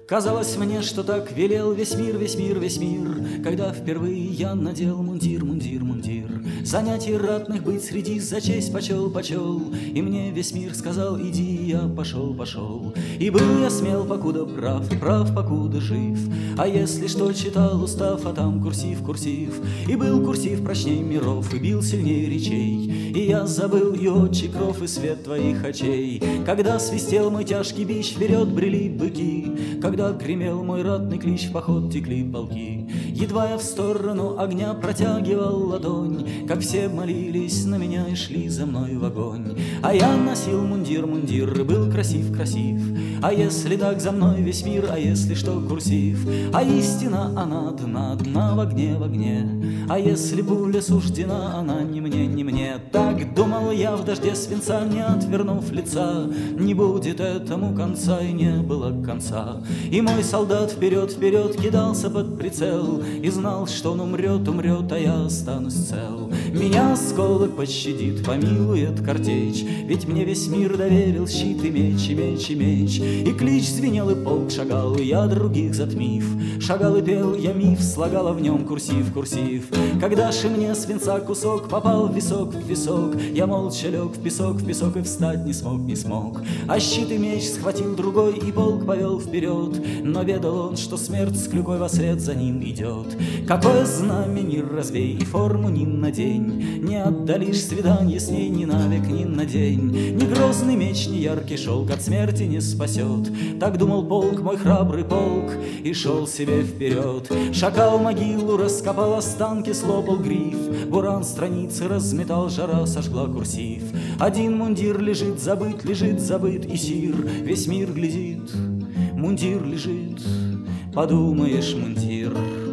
Казалось мне, что так велел весь мир, весь мир, весь мир, когда впервые я надел мундир, мундир, мундир. Занятий ратных быть среди за честь почел, почел, и мне весь мир сказал: иди, я пошел, пошел. И был я смел, покуда прав, и прав, покуда жив. А если что читал устав, а там курсив, курсив. И был курсив прочней миров, и бил сильнее речей. И я забыл и отчий кров, и свет твоих очей. Когда свистел мой тяжкий бич, вперед брели быки. Когда гремел мой ратный клич, в поход текли полки. Едва я в сторону огня протягивал ладонь, как все молились на меня и шли за мной в огонь. А я носил мундир, мундир, и был красив, красив. А если так за мной весь мир, а если что курсив? А истина она дна, дна в огне, в огне. А если пуля суждена, она не мне, не мне. Так думал я в дожде свинца, не отвернув лица. Не будет этому конца, и не было конца. И мой солдат вперед, вперед кидался под прицел и знал, что он умрет, умрет, а я останусь цел. Меня осколок пощадит, помилует картечь, ведь мне весь мир доверил щит и меч, и меч, и меч. И клич звенел, и полк шагал, и я других затмив. Шагал и пел я миф, слагала в нем курсив, курсив. Когда же мне свинца кусок попал в висок, в висок, я молча лег в песок, и встать не смог, не смог. А щит и меч схватил другой, и полк повел вперед. Но ведал он, что смерть с клюкой вослед за ним идет. Какое знамя ни развей и форму ни надень, не отдалишь свиданье с ней ни навек, ни на день. Ни грозный меч, ни яркий шелк от смерти не спасет. Так думал полк, мой храбрый полк, и шел себе вперед. Шакал могилу раскопал, останки слопал гриф. Буран страницы разметал, жара сожгла курсив. Один мундир лежит забыт и сир. Весь мир глядит, мундир лежит, подумаешь, мундир.